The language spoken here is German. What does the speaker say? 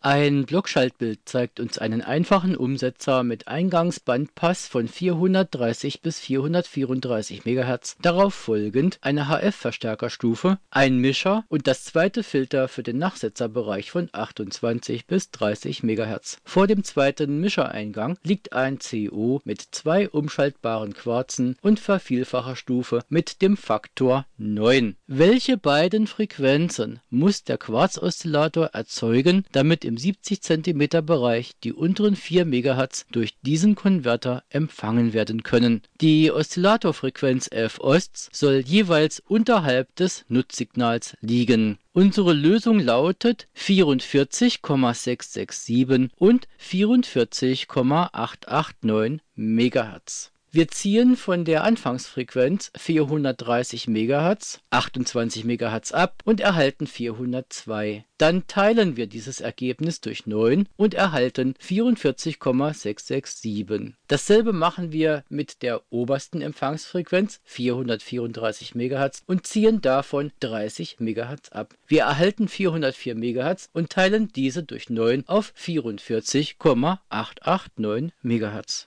Ein Blockschaltbild zeigt uns einen einfachen Umsetzer mit Eingangsbandpass von 430 bis 434 MHz, darauf folgend eine HF-Verstärkerstufe, ein Mischer und das zweite Filter für den Nachsetzerbereich von 28 bis 30 MHz. Vor dem zweiten Mischereingang liegt ein CO mit zwei umschaltbaren Quarzen und Vervielfacherstufe mit dem Faktor 9. Welche beiden Frequenzen muss der Quarzoszillator erzeugen, damit im 70 cm Bereich die unteren 4 MHz durch diesen Konverter empfangen werden können? Die Oszillatorfrequenz f-Ost soll jeweils unterhalb des Nutzsignals liegen. Unsere Lösung lautet 44,667 und 44,889 MHz. Wir ziehen von der Anfangsfrequenz 430 MHz, 28 MHz ab und erhalten 402. Dann teilen wir dieses Ergebnis durch 9 und erhalten 44,667. Dasselbe machen wir mit der obersten Empfangsfrequenz 434 MHz und ziehen davon 30 MHz ab. Wir erhalten 404 MHz und teilen diese durch 9 auf 44,889 MHz.